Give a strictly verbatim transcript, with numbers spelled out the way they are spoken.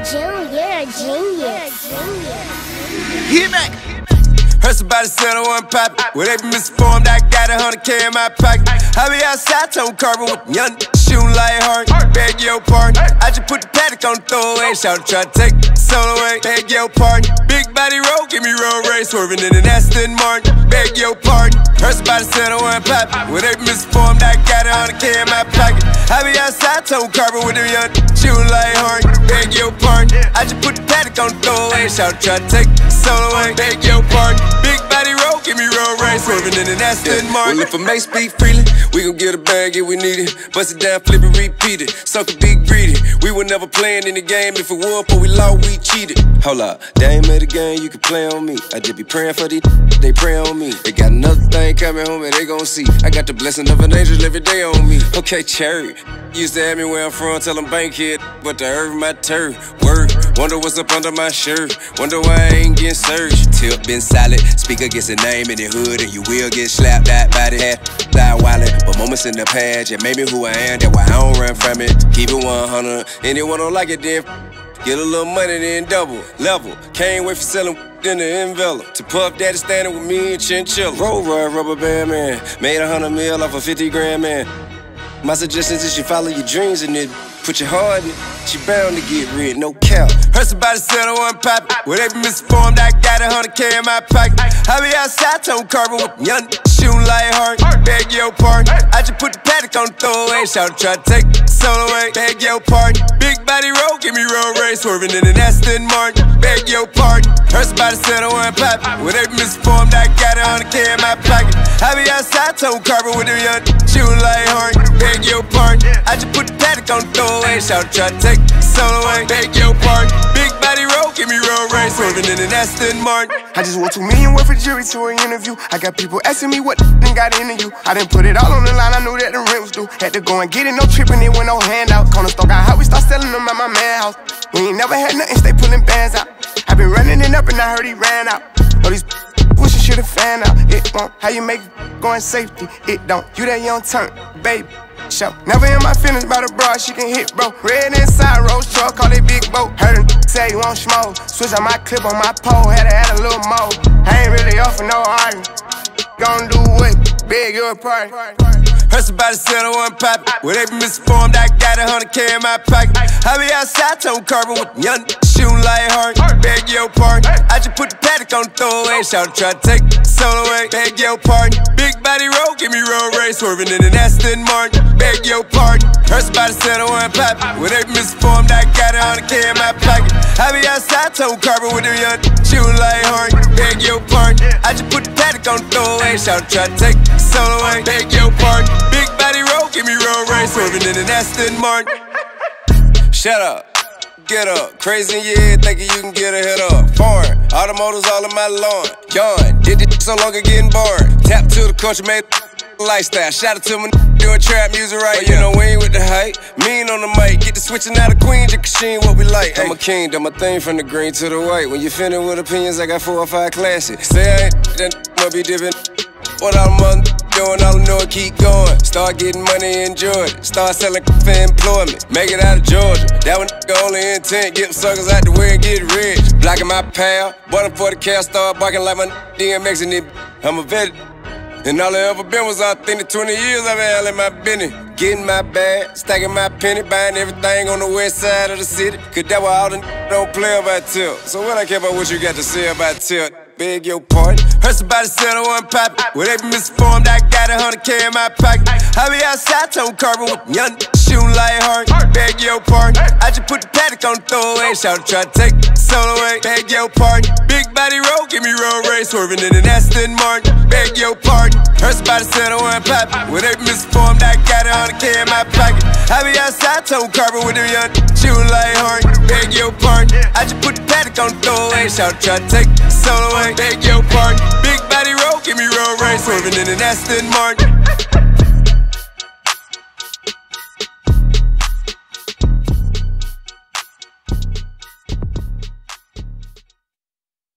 Junior, Junior, Junior. Hit back. Heard somebody said I wasn't poppin'. Well, they be misinformed, I got a hundred K in my pocket. I be outside, tone carbon with young shooting like hard. Beg your pardon. I just put the paddock on the throwaway. Shout to try to take the soul away. Beg your pardon. Big body roll, give me road race. Swerving in an Aston Martin. Beg your pardon. Heard somebody said I wasn't poppin'. Well, they be misinformed, I got a hundred K in my pocket. I be outside, tone carbon with them young shooting like hard. Beg your pardon. I just put the paddock on the throwaway. Shout to try to take the soul away. Beg your pardon. Big body roll, give me road race, swerving in an Aston Martin. Well, if I may speak freely, we gon' get a bag if we need it. Bust it down, flip it, repeat it. Sucker big greedy. We were never playing in the game. If it was, but we lost, we cheated. Hold up, they ain't made a game, you can play on me. I just be praying for these, they pray on me. They got another thing coming home and they gon' see. I got the blessing of an angel every day on me. Okay, cherry. Used to have me where I'm from, tell them bank kid, but the earth my turf. Word, wonder what's up under my shirt. Wonder why I ain't getting searched. Tip been solid, speaker gets a name in the hood, and you will get slapped out by the head. Die wallet, but moments in the past, yeah, made me who I am, that's why I don't run from it. Keep it one hundred, anyone don't like it, then get a little money, then double, level. Can't wait for selling in the envelope. To Puff Daddy standing with me and Chinchilla. Roll ride, rubber band man, made a hundred mil off a fifty grand man. My suggestion is you follow your dreams and then put your heart in it. She bound to get rid, no cap. Heard somebody said I wasn't poppin'. Well, they be misinformed, I got a hundred K in my pocket. I be outside, tone carbon with young shooting like hard. Beg your pardon. I just put the paddock on the throwaway. Shout to try to take the soul away. Beg your pardon. Big body roll, give me road race. Swerving in an Aston Martin. Beg your pardon. Heard somebody said I wasn't poppin'. Well, they be misinformed, I got a hundred K in my pocket. I be outside, tone carbon with them young shooting like hard. Beg your pardon. I just put the paddock on the throwaway. Shout to try to take the soul away. Beg your pardon. Big body roll, give me road race. Swerving in an Aston Martin. I just want two million worth of jury to an interview. I got people asking me what the got into you. I didn't put it all on the line, I knew that the rent was due. Had to go and get it, no tripping, it with no handouts. Corner store got hot, we start selling them at my man house. We ain't never had nothing, stay pulling bands out. I been running it up and I heard he ran out. All these wishing should've fan out. It won't, how you make it go in safety? It don't, you that young turn, baby. Show. Never in my feelings about a broad, she can hit, bro. Red inside, rose truck, call it big boat. Heard him say you won't smoke. Switch on my clip on my pole, had to add a little more. I ain't really off for no argument. Gon' do what? Beg your pardon. Heard somebody said I wasn't poppin'. Well, they be misinformed, I got a hundred K in my pocket. I be outside, tone carbon with young shooting like hard. Beg your pardon. I just put the paddock on the throwaway. Shout to try to take the soul away. Beg your pardon. Big body roll, give me road race. Swerving in an Aston Martin. Beg your pardon. Heard somebody said I wasn't poppin'. Well, they be misinformed, I got a hundred K in my pocket. I be outside, tone carbon with them young shooting like hard. Beg your pardon. I just put the paddock on the throwaway. Shout to try to take the soul away. Beg your pardon. Big body roll, give me road race. Swerving in an Aston Martin. Shut up, get up. Crazy in your head, thinking you can get a head up. Foreign, automotives all in my lawn. Yawn, did this so long, getting bored. Tap to the culture, made lifestyle. Shout out to my doing trap music right. But you know we ain't with the hype. Mean on the mic, get the switching out of Queen, just she ain't what we like. I'm a king, done my thing from the green to the white. When you finished with opinions, I got four or five classics. Say I ain't, then must be dipping. What all I'm doing, all I know is keep going. Start getting money, enjoy it. Start selling for employment. Make it out of Georgia. That one only intent, get them suckers out the way and get rich. Blocking my pal, bottom for the cat, start barking like my D M X and it. I'm a vet. And all I ever been was authentic. twenty years I've been all in my business. Getting my bag, stacking my penny, buying everything on the west side of the city. Cause that why all the don't play about tilt. So what I care about what you got to say about tilt? Beg your pardon. Heard somebody said I wasn't poppin'. Well, they be misinformed, I got a hundred K in my pocket. I be outside, tone carbon with young shooting like hard. Beg your pardon. I just put the paddock on the throwaway. Shout to try to take the soul away. Beg your pardon. Big body roll, give me road race. Swerving in an Aston Martin. Beg your pardon. Heard somebody said I wasn't poppin'. Well, they be misinformed, I got a hundred K in my pocket. I be outside, tone carbon with them young shooting like hard. Beg your pardon. I just put the paddock on the throwaway. Shout to try to take the soul away. Beg your pardon. Big body roll, give me road race. Swerving in an Aston Martin.